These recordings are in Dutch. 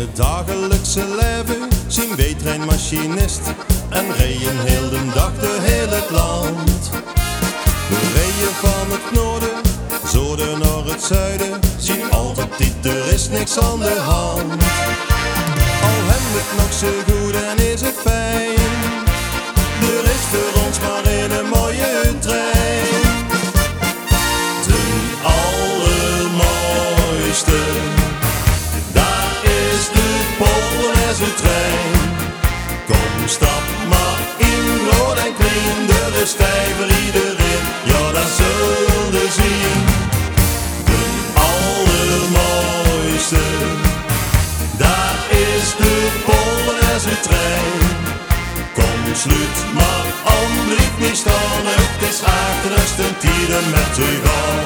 het dagelijkse leven zien wij treinmachinist en rijden heel de dag door heel het land. We rijden van het noorden, zoden naar het zuiden, zien altijd dit, er is niks aan de hand. Al hebben we het nog zo goed en is het fijn, er is voor ons maar een mooie trein. De allermooiste, daar is de Polonaise trein. Kom, stap maar in, groot en klein, er is tijd voor iedereen, ja dat zul je zien. De allermooiste, daar is de Polonaise trein. Kom, sluit maar aan, blijf niet staan, het is achterste tijden met te gaan.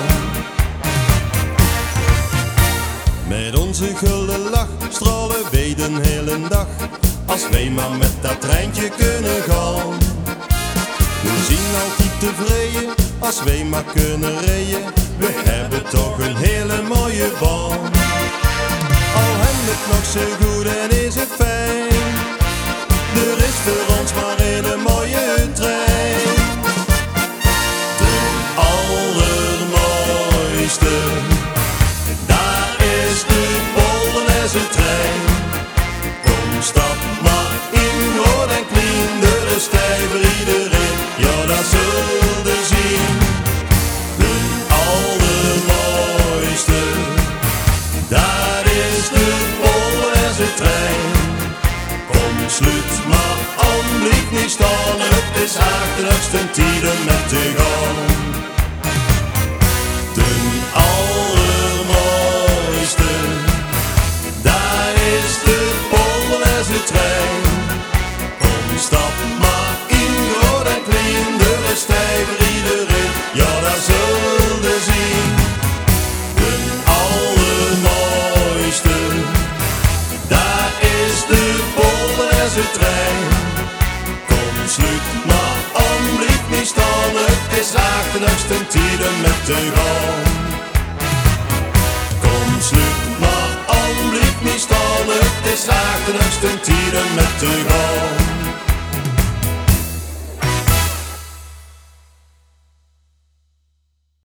Met onze gulden lach stralen wij de hele dag, als wij maar met dat treintje kunnen gaan. We zien altijd tevreden, als wij maar kunnen rijden, we hebben toch een hele mooie baan. Al hebben we het nog zo goed en is het fijn, er is voor ons maar een mooie trein. De allermooiste, daar is de Polonaise trein. Kom, stap maar in, groot en klein, er is tijd voor iedereen, ja dat zul je zien. De allermooiste, daar is de Polonaise trein. Kom, sluit maar aan, blijf niet staan, het is achterste tijden met te gaan. De allermooiste, daar is de Polonaise trein. Kom, stap maar in, groot en klein, er is tijd voor iedereen, ja dat zul je zien. De allermooiste, daar is de Polonaise trein. Kom, sluit maar aan, blijf niet staan, het is achterste tijden met te gaan. Kom, sluit maar aan, blijf niet staan, het is achterste tijden met te gaan.